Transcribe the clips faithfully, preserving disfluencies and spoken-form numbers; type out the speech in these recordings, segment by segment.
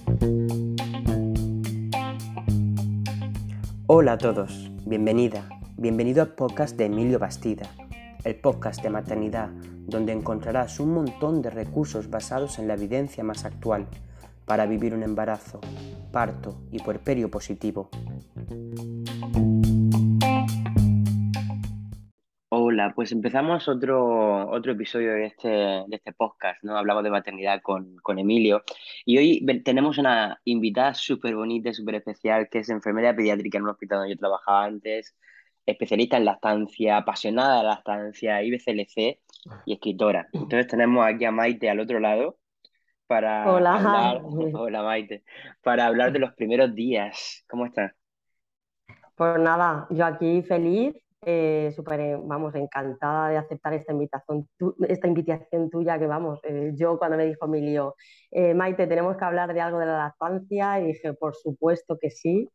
Hola a todos, bienvenida, bienvenido al podcast de Emilio Bastida, el podcast de maternidad donde encontrarás un montón de recursos basados en la evidencia más actual para vivir un embarazo, parto y puerperio positivo. Hola, pues empezamos otro, otro episodio de este, de este podcast, ¿no? Hablamos de maternidad con, con Emilio y hoy ve- tenemos una invitada súper bonita y súper especial que es enfermera pediátrica en un hospital donde yo trabajaba antes, especialista en lactancia, apasionada de la lactancia, I B C L C y escritora. Entonces tenemos aquí a Maite al otro lado para Hola, hablar, hola Maite, para hablar de los primeros días. ¿Cómo estás? pues nada, yo aquí feliz, eh, súper, eh, vamos, encantada de aceptar esta invitación, tu- esta invitación tuya que vamos, eh, yo cuando me dijo Emilio, eh, Maite, tenemos que hablar de algo de la lactancia y dije, por supuesto que sí.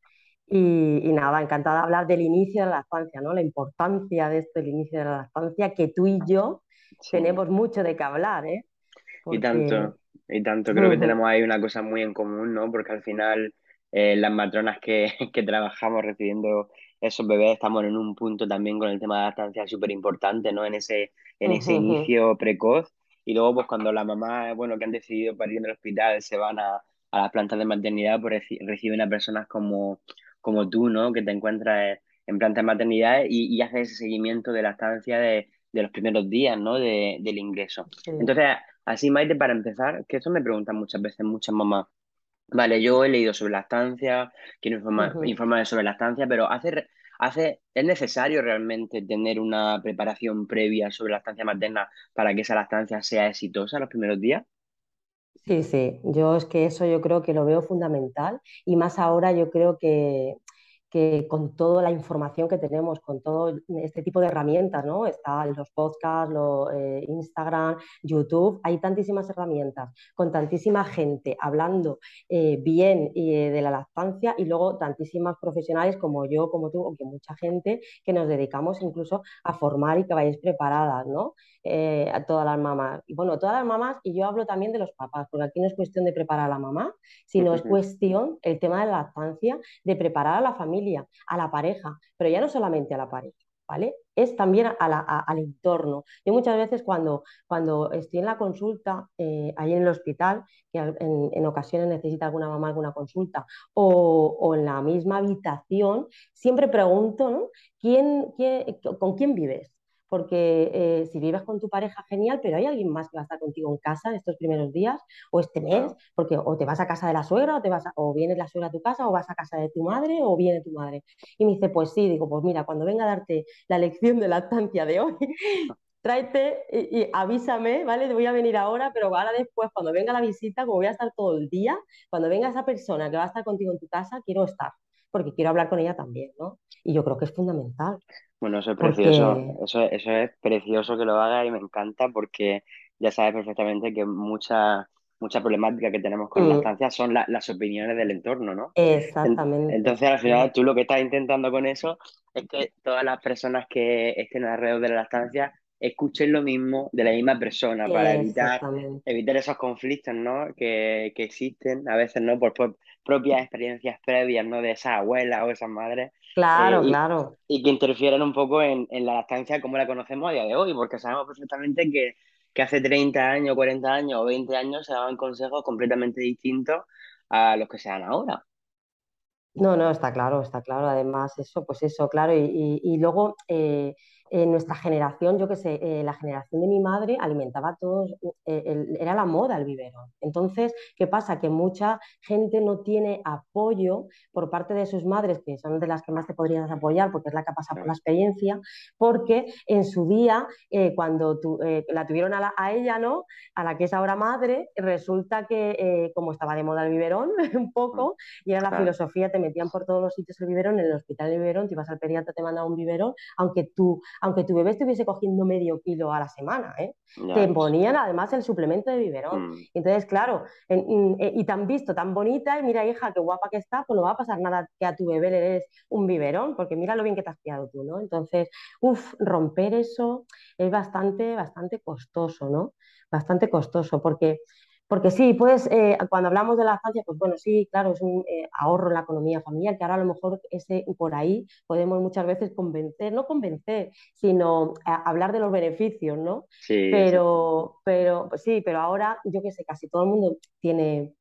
Y, y nada, encantada de hablar del inicio de la lactancia, ¿no? La importancia de esto, el inicio de la lactancia, que tú y yo Sí. tenemos mucho de qué hablar, ¿eh? Y Porque... tanto, y tanto, creo que tenemos ahí una cosa muy en común, ¿no? Porque al final eh, las matronas que, que trabajamos recibiendo esos bebés estamos en un punto también con el tema de la lactancia súper importante, ¿no? En ese, en ese inicio precoz. Y luego, pues cuando la mamá, bueno, que han decidido parir en el hospital, se van a, a las plantas de maternidad, pues reci- reciben a personas como, como tú, ¿no? Que te encuentras en plantas de maternidad y, y haces ese seguimiento de la lactancia de, de los primeros días, ¿no? De, del ingreso. Sí. Entonces, así, Maite, para empezar, que eso me preguntan muchas veces muchas mamás. Vale, yo he leído sobre lactancia, quiero informar, informarme sobre lactancia, pero ¿hace, re- hace, ¿es necesario realmente tener una preparación previa sobre lactancia materna para que esa lactancia sea exitosa en los primeros días? Sí, sí, yo es que eso yo creo que lo veo fundamental y más ahora yo creo que, que con toda la información que tenemos, con todo este tipo de herramientas, ¿no? Están los podcasts, lo, eh, Instagram, YouTube, hay tantísimas herramientas, con tantísima gente hablando eh, bien eh, de la lactancia y luego tantísimas profesionales como yo, como tú, o que mucha gente que nos dedicamos incluso a formar y que vayáis preparadas, ¿no? Eh, a todas las mamás. Y bueno, todas las mamás, y yo hablo también de los papás, porque aquí no es cuestión de preparar a la mamá, sino es cuestión, el tema de la lactancia, de preparar a la familia, a la pareja, pero ya no solamente a la pareja, ¿vale? Es también a la, a, al entorno. Yo muchas veces cuando, cuando estoy en la consulta, eh, ahí en el hospital, que en, en, ocasiones necesita alguna mamá alguna consulta, o, o en la misma habitación, siempre pregunto, ¿no? ¿Quién, quién, ¿Con quién vives? Porque eh, si vives con tu pareja, genial, pero hay alguien más que va a estar contigo en casa estos primeros días o este mes, Claro. porque o te vas a casa de la suegra o, te vas a, o viene la suegra a tu casa o vas a casa de tu madre o viene tu madre. Y me dice, pues sí, digo, pues mira, cuando venga a darte la lección de lactancia de hoy, tráete y, y avísame, ¿vale? Te voy a venir ahora, pero ahora después, cuando venga la visita, como voy a estar todo el día, cuando venga esa persona que va a estar contigo en tu casa, quiero estar, porque quiero hablar con ella también, ¿no? Y yo creo que es fundamental, Bueno, eso es precioso, porque... eso, eso es precioso que lo haga y me encanta porque ya sabes perfectamente que mucha, mucha problemática que tenemos con la Mm, lactancia son la- las opiniones del entorno, ¿no? En- exactamente, Entonces, al sí, final, tú lo que estás intentando con eso es que todas las personas que estén alrededor de la lactancia escuchen lo mismo de la misma persona para evitar, exactamente. evitar esos conflictos, ¿no? Que, que existen a veces, ¿no? Por, por propias experiencias previas, ¿no? De esas abuelas o esas madres. eh, Claro, y, claro. y que interfieren un poco en, en la lactancia como la conocemos a día de hoy, porque sabemos perfectamente que, que hace treinta años, cuarenta años o veinte años se daban consejos completamente distintos a los que se dan ahora. No, no, está claro, está claro. Además, eso, pues eso, claro. Y, y- y luego, eh, en nuestra generación, yo qué sé, eh, la generación de mi madre alimentaba a todos, eh, el- era la moda el biberón. Entonces, ¿qué pasa? Que mucha gente no tiene apoyo por parte de sus madres, que son de las que más te podrías apoyar, porque es la que ha pasado por la Claro. experiencia, porque en su día, eh, cuando tu- eh, la tuvieron a, la- a ella, ¿no? A la que es ahora madre, resulta que, eh, como estaba de moda el biberón, un Mm, poco, y era la claro, filosofía, te metían por todos los sitios el biberón, en el hospital el biberón, te ibas al pediatra, te mandaba un biberón, aunque tu, aunque tu bebé estuviese cogiendo medio kilo a la semana, ¿eh? ya Te ves. ponían además el suplemento de biberón. Mm, Entonces, claro, en, en, eh, y tan visto, tan bonita, y mira, hija, qué guapa que está, pues no va a pasar nada que a tu bebé le des un biberón, porque mira lo bien que te has criado tú, ¿no? Entonces, uff, romper eso es bastante, bastante costoso, ¿no? Bastante costoso, porque porque sí, pues eh, cuando hablamos de la lactancia, pues bueno, sí, claro, es un eh, ahorro en la economía familiar, que ahora a lo mejor ese, por ahí podemos muchas veces convencer, no convencer, sino a- hablar de los beneficios, ¿no? Sí, exacto. Pero, pero pues sí, pero ahora yo qué sé, casi todo el mundo tiene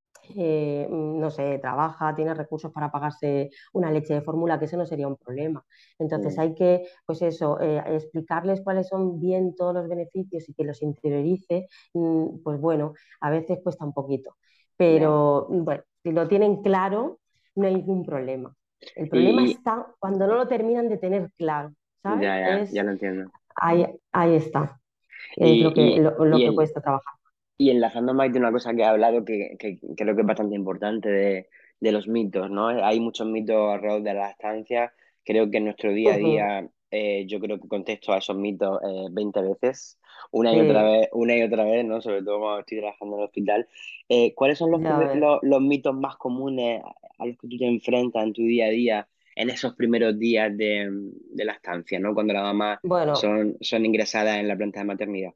eh, no sé, trabaja, tiene recursos para pagarse una leche de fórmula, que eso no sería un problema. Entonces Mm, hay que, pues eso, eh, explicarles cuáles son bien todos los beneficios y que los interiorice, mm, pues bueno, a veces cuesta un poquito. ya. Pero bueno, si lo tienen claro, no hay ningún problema. El problema Y, está cuando no lo terminan de tener claro, y ¿sabes? ya, ya, ya Es, lo entiendo. ahí, ahí está, es lo que, Y, lo, y, lo y, que en- cuesta trabajar. Y enlazando más de una cosa que he hablado que, que creo que es bastante importante de, de los mitos, ¿no? Hay muchos mitos alrededor de la lactancia. Creo que en nuestro día a Ujú, día eh, yo creo que contesto a esos mitos eh, veinte veces, una y otra sí, vez, una y otra vez, ¿no? Sobre todo cuando estoy trabajando en el hospital. Eh, ¿cuáles son los, ya primer- ves. los, los mitos más comunes a los que tú te enfrentas en tu día a día en esos primeros días de, de lactancia, ¿no? Cuando las mamás Bueno, son, son ingresadas en la planta de maternidad.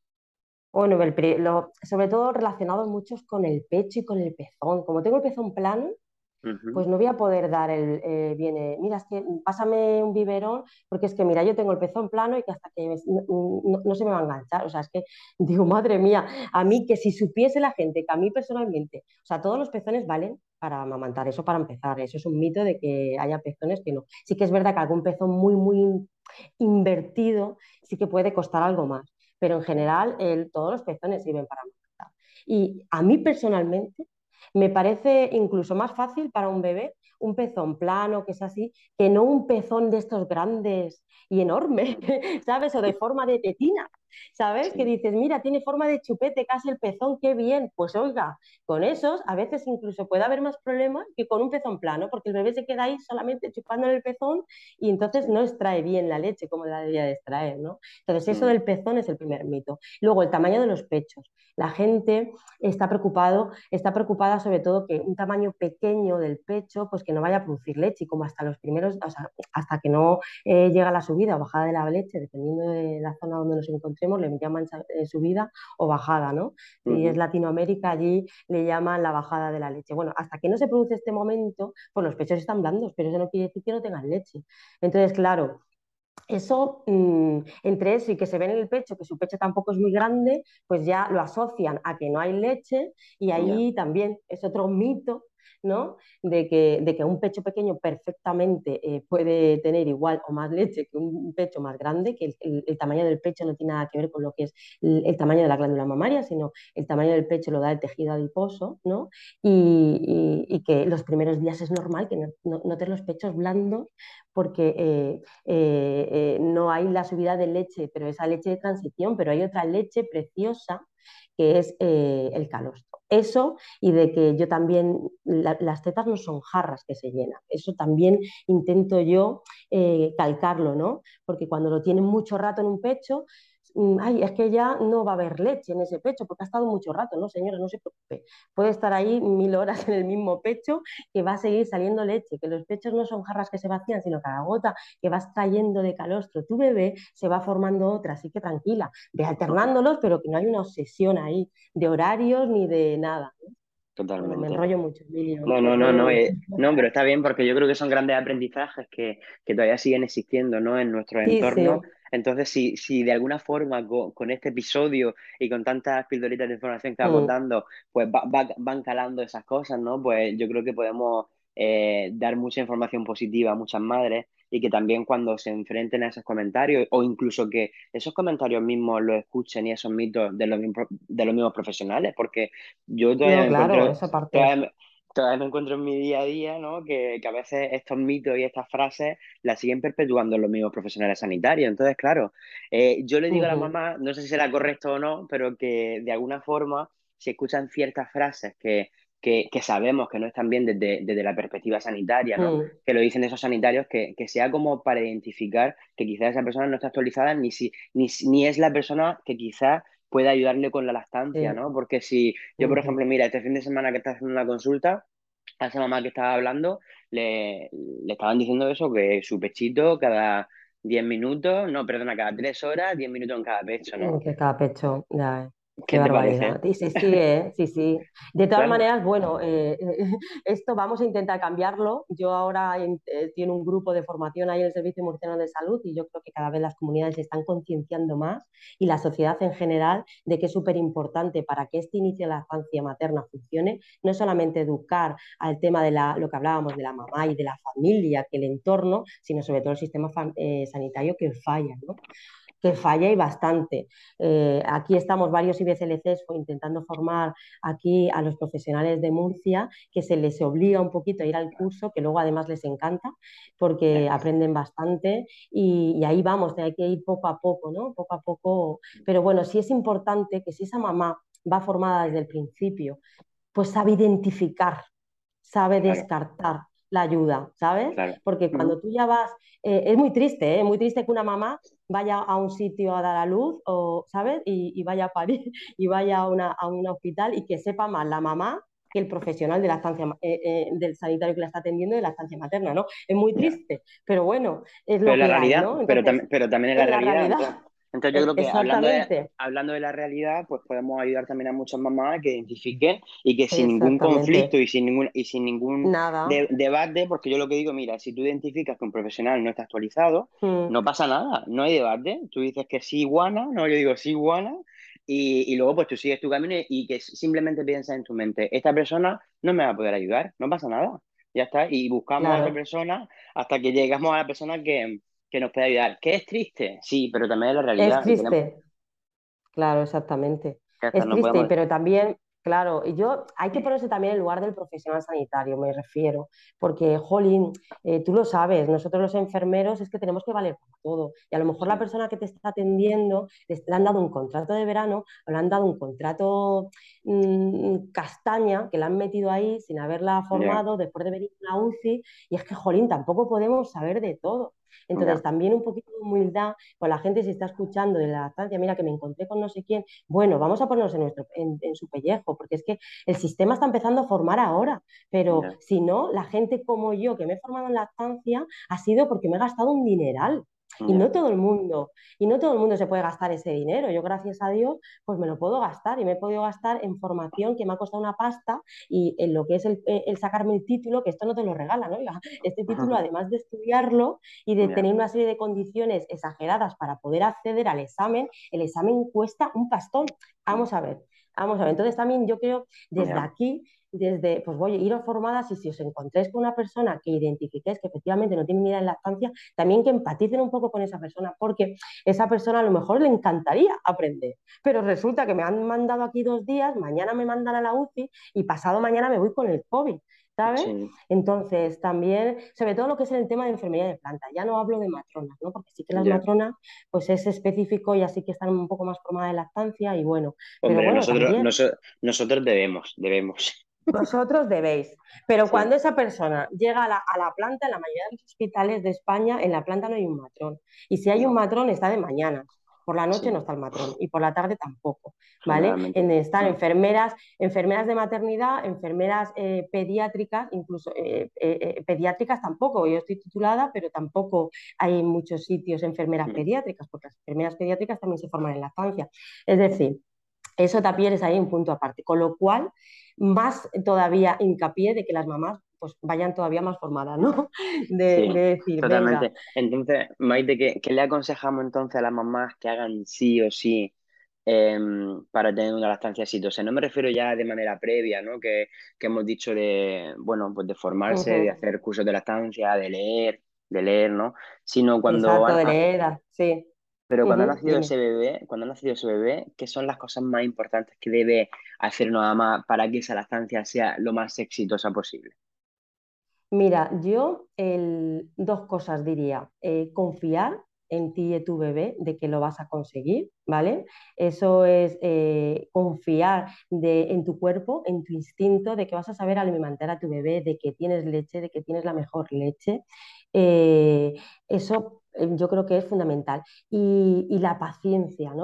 Bueno, el pri- lo- sobre todo relacionados muchos con el pecho y con el pezón. Como tengo el pezón plano, Ujú, pues no voy a poder dar el, eh, viene, mira, es que pásame un biberón, porque es que, mira, yo tengo el pezón plano y que hasta que me- no, no- no se me va a enganchar. O sea, es que digo, madre mía, a mí que si supiese la gente que a mí personalmente, o sea, todos los pezones valen para amamantar, eso para empezar, eso es un mito de que haya pezones que no. Sí que es verdad que algún pezón muy, muy invertido sí que puede costar algo más, pero en general el- todos los pezones sirven para amamantar. Y a mí personalmente me parece incluso más fácil para un bebé un pezón plano, que es así, que no un pezón de estos grandes y enormes, mm, ¿sabes? O de forma de tetina, ¿sabes? Que sí. dices, mira, tiene forma de chupete casi el pezón, qué bien. Pues oiga, con esos a veces incluso puede haber más problemas que con un pezón plano, porque el bebé se queda ahí solamente chupando en el pezón y entonces Sí. no extrae bien la leche como la debería de extraer, ¿no? Entonces eso Mm, del pezón es el primer mito. Luego, el tamaño de los pechos. La gente está preocupado, está preocupada sobre todo que un tamaño pequeño del pecho, pues que no vaya a producir leche y como hasta los primeros, o sea, hasta que no eh, llega la subida o bajada de la leche, dependiendo de la zona donde nos encontremos, le llaman eh, subida o bajada, ¿no? Si es ujú, Latinoamérica, allí le llaman la bajada de la leche. Bueno, hasta que no se produce este momento, pues los pechos están blandos, pero eso no quiere decir que no tengan leche. Entonces, claro, eso, mmm, entre eso y que se ve en el pecho, que su pecho tampoco es muy grande, pues ya lo asocian a que no hay leche y ya, ahí también es otro mito, ¿no? De que, de que un pecho pequeño perfectamente eh, puede tener igual o más leche que un pecho más grande, que el, el, el, tamaño del pecho no tiene nada que ver con lo que es el, el, tamaño de la glándula mamaria, sino el tamaño del pecho lo da el tejido adiposo, ¿no? Y, y, y que los primeros días es normal que no, no, notes los pechos blandos porque eh, eh, eh, no hay la subida de leche, pero esa leche de transición, pero hay otra leche preciosa que es eh, el calostro. Eso y de que yo también, la, las tetas no son jarras que se llenan, eso también intento yo eh, calcarlo, ¿no? Porque cuando lo tienen mucho rato en un pecho, mm, ay, es que ya no va a haber leche en ese pecho porque ha estado mucho rato, no señora, no se preocupe, puede estar ahí mil horas en el mismo pecho que va a seguir saliendo leche, que los pechos no son jarras que se vacían, sino cada gota que vas trayendo de calostro tu bebé se va formando otra, así que tranquila, ve alternándolos, pero que no hay una obsesión ahí de horarios ni de nada. Bueno, me totalmente. enrollo mucho, Emilio, No, me no, no, enrollo no, mucho. eh, no, pero está bien porque yo creo que son grandes aprendizajes que, que todavía siguen existiendo, ¿no? En nuestro Sí, entorno. sí. Entonces, si, si de alguna forma co- con, este episodio y con tantas pildoritas de información que vamos Mm, dando, pues va- va- van calando esas cosas, ¿no? Pues yo creo que podemos eh, dar mucha información positiva a muchas madres y que también cuando se enfrenten a esos comentarios o incluso que esos comentarios mismos los escuchen y esos mitos de los, mismos- de los mismos profesionales, porque yo todavía no, me claro, encuentro... esa parte. Todavía, todavía me encuentro en mi día a día, ¿no? Que, que a veces estos mitos y estas frases las siguen perpetuando los mismos profesionales sanitarios. Entonces, claro, eh, yo le digo a la Ujú, mamá, no sé si será correcto o no, pero que de alguna forma, si escuchan ciertas frases que, que, que sabemos que no están bien desde, desde la perspectiva sanitaria, ¿no? mm, Que lo dicen esos sanitarios, que, que sea como para identificar que quizás esa persona no está actualizada, ni, si, ni, si- ni es la persona que quizás pueda ayudarle con la lactancia, sí, ¿no? Porque si yo, por ujú. ejemplo, mira, este fin de semana que estás haciendo una consulta, a esa mamá que estaba hablando, le, le estaban diciendo eso, que su pechito cada diez minutos, no, perdona, cada tres horas, diez minutos en cada pecho, Mm, ¿no? que cada pecho, ya. Qué ¿Qué te parece? barbaridad. Y sí, sí, ¿eh? Sí, sí. De todas Claro, maneras, bueno, eh, esto vamos a intentar cambiarlo. Yo ahora en- eh, tengo un grupo de formación ahí en el Servicio Murciano de Salud y yo creo que cada vez las comunidades se están concienciando más y la sociedad en general de que es súper importante para que este inicio de la lactancia materna funcione, no es solamente educar al tema de la, lo que hablábamos de la mamá y de la familia, que el entorno, sino sobre todo el sistema fa- eh, sanitario que falla, ¿no? Que falla y bastante. Eh, aquí estamos varios I B C L Cs intentando formar aquí a los profesionales de Murcia, que se les obliga un poquito a ir al curso, que luego además les encanta, porque ya, aprenden bastante y, y ahí vamos, hay que ir poco a poco, ¿no? Poco a poco. Pero bueno, sí es importante que si esa mamá va formada desde el principio, pues sabe identificar, sabe claro, descartar la ayuda, ¿sabes? claro. Porque Ujú. cuando tú ya vas, eh, es muy triste, ¿eh? Muy triste que una mamá vaya a un sitio a dar a luz, o, ¿sabes? Y, y vaya a parir y vaya a, una, a un hospital y que sepa más la mamá que el profesional de la estancia, eh, eh, del sanitario que la está atendiendo de la estancia materna, ¿no? Es muy Ya. triste, pero bueno, es Pero lo es la que hay, realidad, ¿no? pero, Entonces, tam- pero también es la es la realidad. realidad. Entonces, entonces yo Es, creo que hablando de, exactamente, hablando de la realidad, pues podemos ayudar también a muchas mamás a que identifiquen y que sin ningún conflicto exactamente. y sin ningún, y sin ningún de- Nada. debate, porque yo lo que digo, mira, si tú identificas que un profesional no está actualizado, Mm, no pasa nada, no hay debate. Tú dices que sí, guana, no, yo digo sí, guana, y, y luego pues tú sigues tu camino y que simplemente piensas en tu mente, esta persona no me va a poder ayudar, no pasa nada. Ya está, y buscamos a otra claro. persona hasta que llegamos a la persona que, que nos puede ayudar. ¿Que es triste? Sí, pero también es la Es realidad y tenemos triste. Claro, exactamente. que estar, Es no triste, podemos... pero también, claro, y yo hay que ponerse también en el lugar del profesional sanitario, me refiero, porque, jolín, eh, tú lo sabes, nosotros los enfermeros es que tenemos que valer para todo. Y a lo mejor la Sí, persona que te está atendiendo les- le han dado un contrato de verano o le han dado un contrato mm, castaña que la han metido ahí sin haberla ya, formado después de venir a una U C I, y es que, jolín, tampoco podemos saber de todo. Entonces, ya. también un poquito de humildad con la gente si está escuchando de la lactancia, mira que me encontré con no sé quién, bueno, vamos a ponernos en, nuestro, en, en su pellejo, porque es que el sistema está empezando a formar ahora, pero Ya, si no, la gente como yo que me he formado en lactancia ha sido porque me he gastado un dineral. Y ya. no todo el mundo, y no todo el mundo se puede gastar ese dinero. Yo, gracias a Dios, pues me lo puedo gastar y me he podido gastar en formación que me ha costado una pasta y en lo que es el, el sacarme el título, que esto no te lo regalan, ¿no? Este título, además de estudiarlo y de Ya. tener una serie de condiciones exageradas para poder acceder al examen, el examen cuesta un pastón. Vamos a ver, vamos a ver. Entonces también yo creo desde Ya. aquí, desde, pues voy a ir formadas y si os encontréis con una persona que identifiquéis que efectivamente no tiene ni idea en lactancia, también que empaticen un poco con esa persona, porque esa persona a lo mejor le encantaría aprender, pero resulta que me han mandado aquí dos días, mañana me mandan a la U C I y pasado mañana me voy con el COVID, ¿sabes? Sí, Entonces, también, sobre todo lo que es el tema de enfermedad de planta, ya no hablo de matronas, ¿no? Porque sí que las ya. matronas, pues es específico y así que están un poco más formadas de lactancia y bueno, pero Hombre, bueno, nosotros, también noso- nosotros debemos, debemos. vosotros debéis. Pero Sí, cuando esa persona llega a la, a la planta, en la mayoría de los hospitales de España, en la planta no hay un matrón. Y si hay un no, matrón, está de mañana. Por la noche no sí, está el matrón y por la tarde tampoco, ¿vale? generalmente. En, están Mm. enfermeras, enfermeras de maternidad, enfermeras eh, pediátricas, incluso eh, eh, eh, pediátricas tampoco. Yo estoy titulada, pero tampoco hay en muchos sitios enfermeras Mm. pediátricas, porque las enfermeras pediátricas también se forman en lactancia. Es decir, eso también es ahí un punto aparte, con lo cual más todavía hincapié de que las mamás pues vayan todavía más formadas, ¿no? De, Sí, de decir, venga, totalmente. Entonces, Maite, ¿qué, qué le aconsejamos entonces a las mamás que hagan sí o sí em, para tener una lactancia exitosa? No me refiero ya de manera previa, ¿no? Que, que hemos dicho de, bueno, pues de formarse, de uh-huh, hacer cursos de lactancia, de leer, de leer, ¿no? Sino cuando exacto, han, de ha- leer, sí, pero cuando ha uh-huh, nacido dime. ese bebé, cuando ha nacido ese bebé, ¿qué son las cosas más importantes que debe hacer una mamá para que esa lactancia sea lo más exitosa posible? Mira, yo el, dos cosas diría. Eh, confiar en ti y en tu bebé de que lo vas a conseguir, ¿vale? Eso es eh, confiar de, en tu cuerpo, en tu instinto, de que vas a saber alimentar a tu bebé, de que tienes leche, de que tienes la mejor leche. Eh, eso eh, yo creo que es fundamental. Y, y la paciencia, ¿no?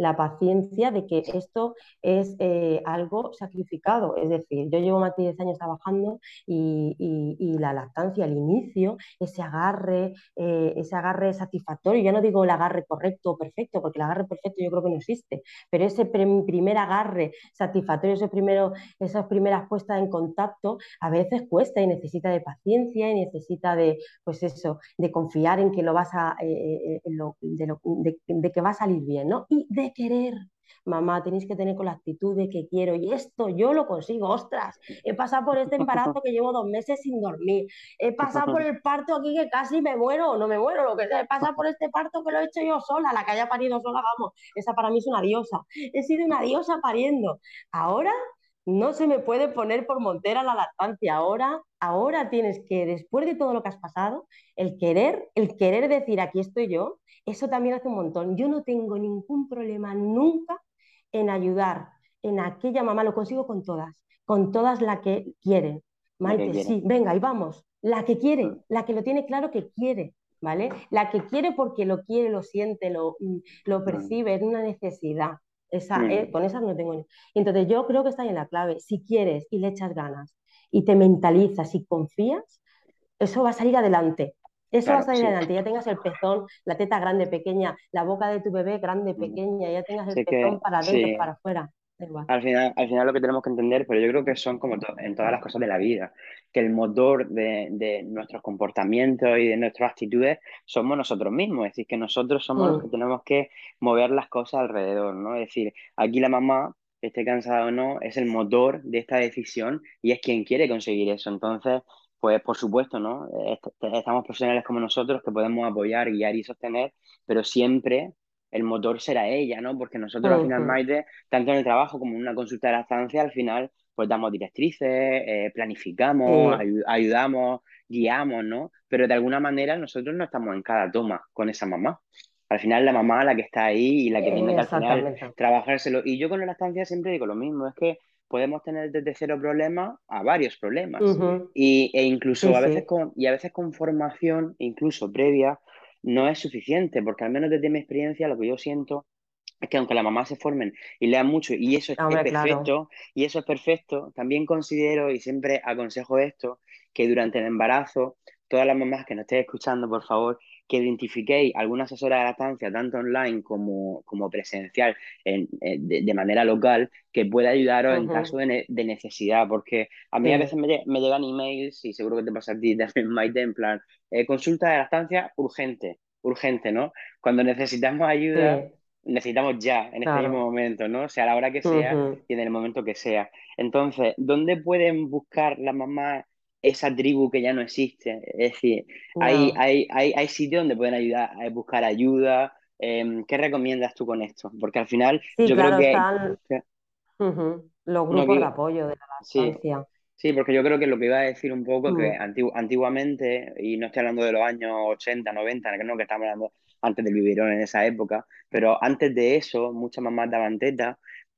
la paciencia de que esto es eh, algo sacrificado. Es decir, yo llevo más de diez años trabajando y, y- y la lactancia al inicio, ese agarre, eh, ese agarre satisfactorio, ya no digo el agarre correcto o perfecto, porque el agarre perfecto yo creo que no existe, pero ese prim- primer agarre satisfactorio, ese primero, esas primeras puestas en contacto, a veces cuesta y necesita de paciencia y necesita de, pues eso, de confiar en que lo vas a, eh, eh, en lo- de, lo- de- de que va a salir bien, ¿no? Y de querer. Mamá, tenéis que tener con la actitud de que quiero y esto yo lo consigo, ostras, he pasado por este embarazo que llevo dos meses sin dormir, he pasado por el parto aquí que casi me muero o no me muero, lo que sea, he pasado por este parto que lo he hecho yo sola, la que haya parido sola, vamos, esa para mí es una diosa, he sido una diosa pariendo. Ahora no se me puede poner por montera la lactancia, ahora, ahora tienes que, después de todo lo que has pasado, el querer, el querer decir aquí estoy yo, eso también hace un montón. Yo no tengo ningún problema nunca en ayudar en aquella mamá, lo consigo con todas, con todas la que quieren. La que Maite, quiere. sí, venga, y vamos, la que quiere, Mm, la que lo tiene claro que quiere, ¿vale? La que quiere porque lo quiere, lo siente, lo, lo mm, percibe, es una necesidad. Esa, eh, mm. con esas no tengo ni... Entonces yo creo que está ahí en la clave. Si quieres y le echas ganas y te mentalizas y confías, eso va a salir adelante. Eso va a Claro, salir sí. adelante. Ya tengas el pezón, la teta grande, pequeña, la boca de tu bebé grande, Mm. pequeña, ya tengas el Sé que pezón para adentro, sí. para afuera. Da igual. Al final, al final lo que tenemos que entender, pero yo creo que son como to- en todas las cosas de la vida, que el motor de, de nuestros comportamientos y de nuestras actitudes somos nosotros mismos, es decir, que nosotros somos los que Mm, tenemos que mover las cosas alrededor, ¿no? Es decir, aquí la mamá, esté cansada o no, es el motor de esta decisión y es quien quiere conseguir eso. Entonces, pues por supuesto, ¿no? Est- Estamos profesionales como nosotros que podemos apoyar, guiar y sostener, pero siempre el motor será ella, ¿no? Porque nosotros al final, ujú, Maite, tanto en el trabajo como en una consulta de lactancia, al final, pues damos directrices, eh, planificamos, sí, ayu- ayudamos, guiamos, ¿no? Pero de alguna manera nosotros no estamos en cada toma con esa mamá. Al final, la mamá la que está ahí y la que tiene eh, que al final exactamente. trabajárselo. Y yo con la lactancia siempre digo lo mismo, es que podemos tener desde cero problemas a varios problemas. Ujú, Y, e incluso sí, a veces sí, con, y a veces con formación, incluso previa, no es suficiente, porque al menos desde mi experiencia, lo que yo siento es que aunque las mamás se formen y lean mucho, y eso es, es hombre, claro. perfecto, y eso es perfecto, también considero y siempre aconsejo esto, que durante el embarazo, todas las mamás que nos estéis escuchando, por favor, que identifiquéis alguna asesora de lactancia, tanto online como, como presencial, en- en- de, de manera local, que pueda ayudaros en caso Ujú, de, ne- de necesidad, porque a mí a veces sí, me, lle- me llegan emails, y seguro que te pasa a ti también, Maite, en plan, eh, consulta de lactancia urgente, urgente, ¿no? Cuando necesitamos ayuda sí, necesitamos ya, en este mismo claro. momento, ¿no? O sea, a la hora que sea Ujú, y en el momento que sea. Entonces, ¿dónde pueden buscar las mamás esa tribu que ya no existe? Es decir, hay, ya. hay, hay, hay sitios donde pueden ayudar a buscar ayuda. Eh, ¿qué recomiendas tú con esto? Porque al final Sí, yo creo claro, que, están que- ujú, los no, grupos de que apoyo de la sí, lactancia. sí, porque yo creo que lo que iba a decir un poco que Mm, antigu- antiguamente, y no estoy hablando de los años ochenta noventa que no, que estamos hablando antes del biberón en esa época, pero antes de eso, muchas mamás daban teta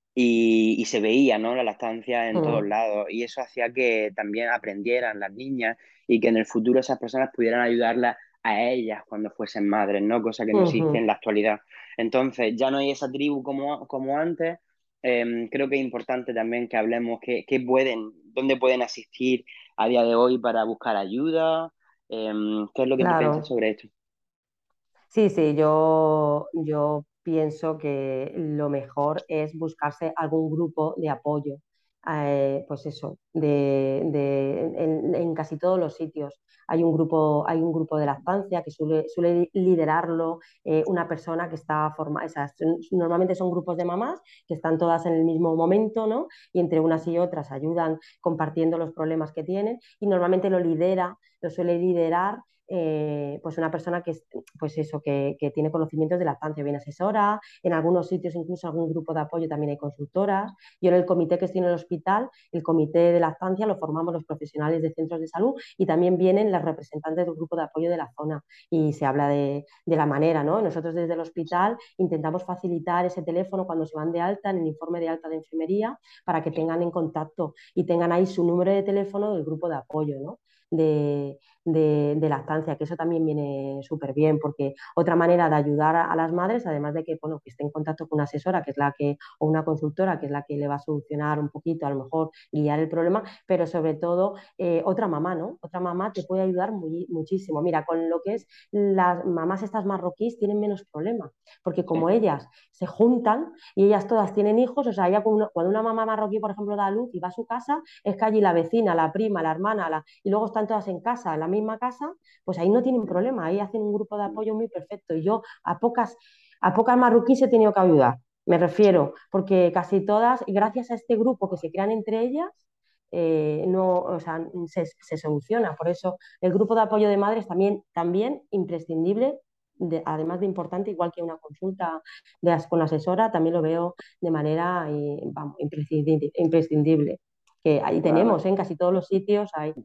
y, y se veía, ¿no? La lactancia en todos mm, lados y eso hacía que también aprendieran las niñas y que en el futuro esas personas pudieran ayudarlas a ellas cuando fuesen madres, ¿no? Cosa que no existe en ujú. la actualidad. Entonces, ya no hay esa tribu como, como antes. Eh, creo que es importante también que hablemos qué, qué pueden, dónde pueden asistir a día de hoy para buscar ayuda. Eh, ¿qué es lo que tú piensas Claro. sobre esto? Sí, sí, yo, yo pienso que lo mejor es buscarse algún grupo de apoyo. Eh, pues eso, de, de- en, en casi todos los sitios hay un grupo, hay un grupo de lactancia que suele, suele liderarlo eh, una persona que está formada. Normalmente son grupos de mamás que están todas en el mismo momento, ¿no? Y entre unas y otras ayudan compartiendo los problemas que tienen y normalmente lo lidera, lo suele liderar eh, pues una persona que, es, pues eso, que, que, tiene conocimientos de lactancia, bien asesora, en algunos sitios incluso algún grupo de apoyo también hay consultoras. Yo en el comité que estoy en el hospital, el comité de lactancia lo formamos los profesionales de centros de salud y también vienen las representantes del grupo de apoyo de la zona y se habla de, de la manera, ¿no? Nosotros desde el hospital intentamos facilitar ese teléfono cuando se van de alta en el informe de alta de enfermería para que tengan en contacto y tengan ahí su número de teléfono del grupo de apoyo, ¿no? de, de, de lactancia, que eso también viene súper bien, porque otra manera de ayudar a, a las madres, además de que, bueno, que esté en contacto con una asesora, que es la que, o una consultora, que es la que le va a solucionar un poquito, a lo mejor guiar el problema, pero sobre todo eh, otra mamá, ¿no? Otra mamá te puede ayudar muy, muchísimo. Mira, con lo que es las mamás estas marroquíes tienen menos problemas, porque como sí, ellas se juntan y ellas todas tienen hijos, o sea, ella cuando una, cuando una mamá marroquí, por ejemplo, da a luz y va a su casa, es que allí la vecina, la prima, la hermana, la, y luego están todas en casa, en la misma casa, pues ahí no tienen problema, ahí hacen un grupo de apoyo muy perfecto. Y yo a pocas, a pocas marroquíes he tenido que ayudar, me sí. refiero, porque casi todas, gracias a este grupo que se crean entre ellas, eh, no, o sea, se, se, soluciona. Por eso el grupo de apoyo de madres también, también imprescindible, de, además de importante, igual que una consulta de, con la asesora, también lo veo de manera y, vamos, imprescindible, imprescindible. Que ahí tenemos, Claro. ¿eh? En casi todos los sitios hay.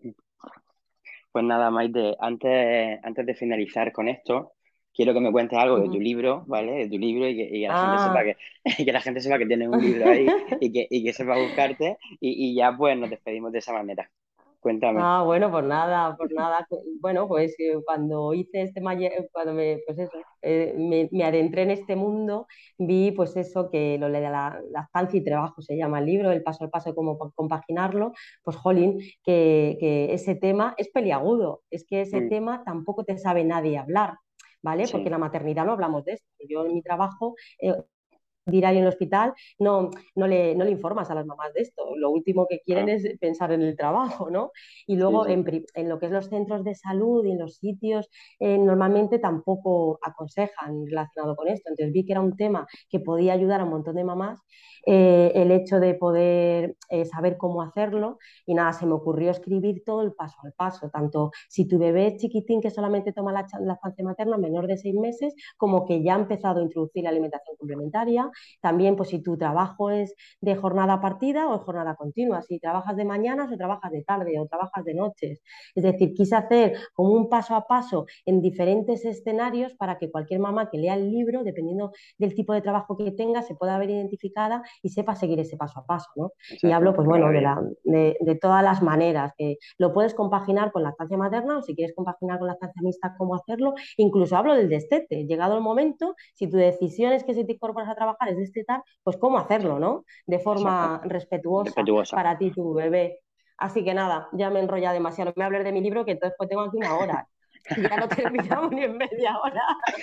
Pues nada, Maite, antes, antes de finalizar con esto, quiero que me cuentes algo de tu Uh-huh. libro, ¿vale? De tu libro y que, y que la gente sepa Ah. que, que la gente sepa que tienes un libro ahí y que, y que sepa buscarte y, y ya pues nos despedimos de esa manera. Cuéntame. Ah, bueno, pues nada, pues nada. Bueno, pues eh, cuando hice este malle- cuando me, pues eso, eh, me, me adentré en este mundo, vi pues eso que lo de la lactancia y trabajo se llama el libro, el paso al paso, cómo pa- compaginarlo, pues jolín, que, que ese tema es peliagudo, es que ese Mm, tema tampoco te sabe nadie hablar, ¿vale? Porque en sí, la maternidad no hablamos de esto. Yo en mi trabajo eh, diario en el hospital, no, no, le, no le informas a las mamás de esto. Lo último que quieren ah, es pensar en el trabajo, ¿no? Y sí, luego sí, en, en lo que es los centros de salud y en los sitios, eh, normalmente tampoco aconsejan relacionado con esto. Entonces vi que era un tema que podía ayudar a un montón de mamás, eh, el hecho de poder eh, saber cómo hacerlo y nada, se me ocurrió escribir todo el paso al paso, tanto si tu bebé es chiquitín que solamente toma la lactancia materna menor de seis meses, como que ya ha empezado a introducir la alimentación complementaria. También, pues si tu trabajo es de jornada partida o de jornada continua, si trabajas de mañanas o trabajas de tarde o trabajas de noches. Es decir, quise hacer como un paso a paso en diferentes escenarios para que cualquier mamá que lea el libro, dependiendo del tipo de trabajo que tenga, se pueda ver identificada y sepa seguir ese paso a paso, ¿no? Y hablo, exacto, pues qué bueno, de, maravilla. la, de, de todas las maneras, que lo puedes compaginar con lactancia materna o si quieres compaginar con lactancia mixta, cómo hacerlo. Incluso hablo del destete. Llegado el momento, si tu decisión es que si te incorporas a trabajar es destetar, pues cómo hacerlo, ¿no? De Exacto, forma respetuosa respetuosa. para ti y tu bebé. Así que nada, ya me he enrollado demasiado. Me voy a hablar de mi libro, que entonces pues tengo aquí una hora. Ya no terminamos ni en media hora.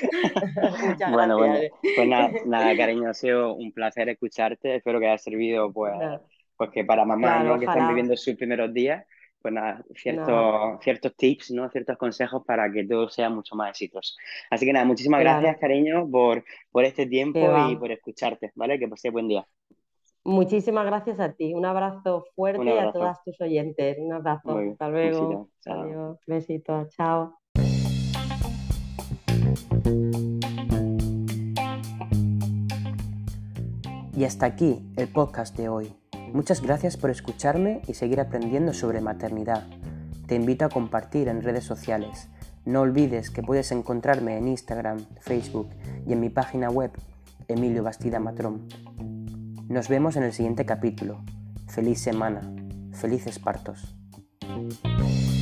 Muchas Bueno, bueno, gracias. pues nada, nada, cariño, ha sido un placer escucharte. Espero que haya servido, pues, No, pues que para mamás, claro, ¿no? Que están ojalá. viviendo sus primeros días, pues nada, No, ciertos, ciertos tips, ¿no? Ciertos consejos para que todo sea mucho más exitoso. Así que nada, muchísimas gracias, claro, cariño, por, por este que tiempo va. y por escucharte, ¿vale? Que pase buen día. Muchísimas gracias a ti. Un abrazo Un fuerte y a abrazo. todas tus oyentes. Un Muy abrazo. bien. Hasta Un luego. besito. Chao. Adiós. Besitos. Chao. Y hasta aquí el podcast de hoy. Muchas gracias por escucharme y seguir aprendiendo sobre maternidad. Te invito a compartir en redes sociales. No olvides que puedes encontrarme en Instagram, Facebook y en mi página web Emilio Bastida Matrón. Nos vemos en el siguiente capítulo. Feliz semana. Felices partos.